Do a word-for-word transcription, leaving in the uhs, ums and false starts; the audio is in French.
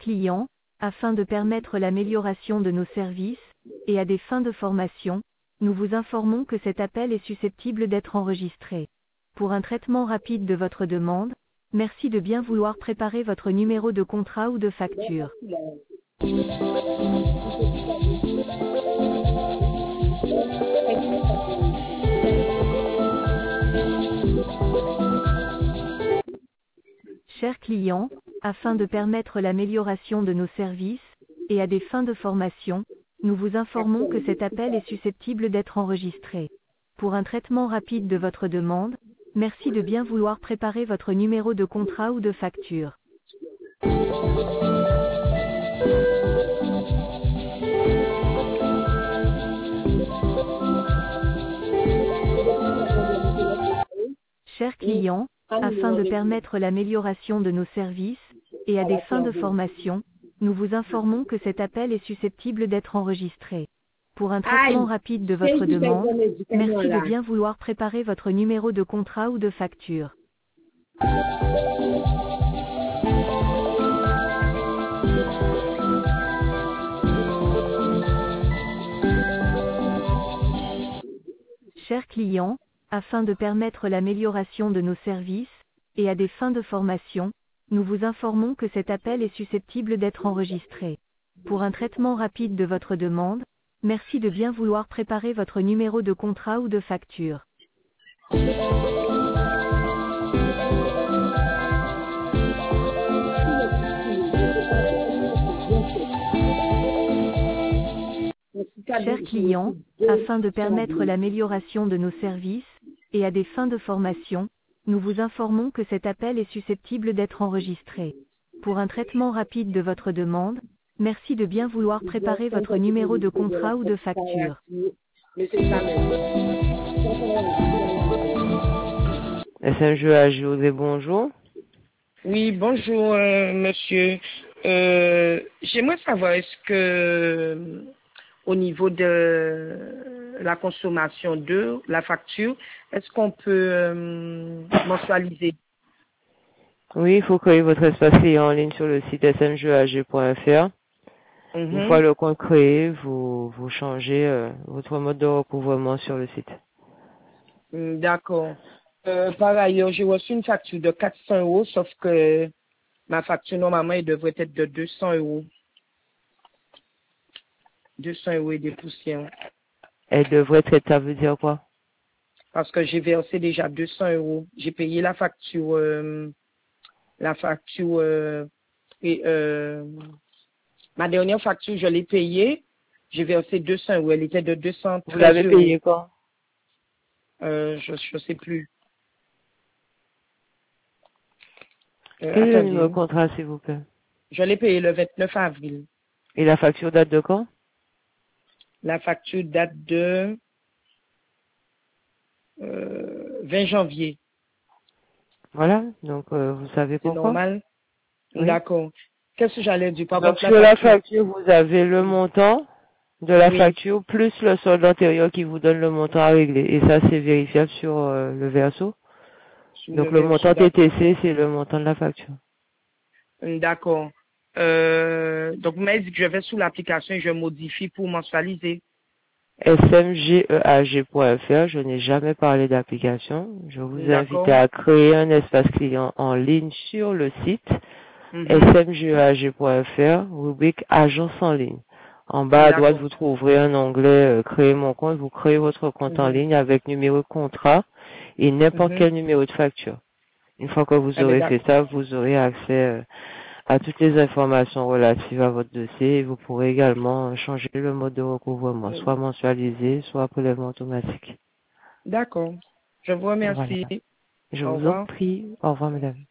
clients, afin de permettre l'amélioration de nos services, et à des fins de formation, nous vous informons que cet appel est susceptible d'être enregistré. Pour un traitement rapide de votre demande, merci de bien vouloir préparer votre numéro de contrat ou de facture. Chers clients, afin de permettre l'amélioration de nos services, et à des fins de formation, nous vous informons que cet appel est susceptible d'être enregistré. Pour un traitement rapide de votre demande, merci de bien vouloir préparer votre numéro de contrat ou de facture. Chers clients, afin de permettre l'amélioration de nos services, et à des fins de formation, nous vous informons que cet appel est susceptible d'être enregistré. Pour un traitement rapide de votre demande, merci de bien vouloir préparer votre numéro de contrat ou de facture. Chers clients, afin de permettre l'amélioration de nos services, et à des fins de formation, nous vous informons que cet appel est susceptible d'être enregistré. Pour un traitement rapide de votre demande, merci de bien vouloir préparer votre numéro de contrat ou de facture. Chers clients, afin de permettre l'amélioration de nos services, et à des fins de formation, nous vous informons que cet appel est susceptible d'être enregistré. Pour un traitement rapide de votre demande, merci de bien vouloir préparer votre numéro de contrat ou de facture. S M G A José, bonjour. Oui, bonjour, euh, monsieur. Euh, J'aimerais savoir, est-ce que au niveau de la consommation de la facture, est-ce qu'on peut euh, mensualiser? Oui, il faut créer votre espace client en ligne sur le site s m g a g point f r. Mm-hmm. Une fois le compte créé, vous, vous changez euh, votre mode de recouvrement sur le site. D'accord. Euh, par ailleurs, j'ai reçu une facture de quatre cents euros, sauf que ma facture, normalement, elle devrait être de deux cents euros. deux cents euros et des poussières. Elle devrait être, ça veut dire quoi? Parce que j'ai versé déjà deux cents euros. J'ai payé la facture, euh, la facture, euh, et, euh, ma dernière facture, je l'ai payée. J'ai versé deux cents euros. Elle était de deux cent treize euros. Vous l'avez payée quand? Euh, je ne sais plus. Euh, Quel est le numéro de contrat, s'il vous plaît? Je l'ai payé le vingt-neuf avril. Et la facture date de quand? La facture date de euh, vingt janvier. Voilà, donc euh, vous savez pourquoi? C'est normal. Oui. D'accord. Qu'est-ce que j'allais dire? Par donc contre, sur la facture, la facture, vous avez le montant de la oui. facture plus le solde antérieur qui vous donne le montant à régler. Et ça, c'est vérifiable sur euh, le verso. Sur donc le, le montant T T C, c'est le montant de la facture. D'accord. Euh, donc, vous m'avez dit que je vais sous l'application et je modifie pour mensualiser. S M G E A G point F R, je n'ai jamais parlé d'application. Je vous invite à créer un espace client en ligne sur le site mm-hmm. S M G E A G point F R, rubrique agence en ligne. En bas à droite, vous trouverez un onglet euh, créer mon compte. Vous créez votre compte mm-hmm. en ligne avec numéro de contrat et n'importe mm-hmm. quel numéro de facture. Une fois que vous aurez fait ça, vous aurez accès euh, à toutes les informations relatives à votre dossier et vous pourrez également changer le mode de recouvrement, oui. soit mensualisé, soit prélèvement automatique. D'accord. Je vous remercie. Voilà. Je Au vous revoir. en prie. Au revoir, madame.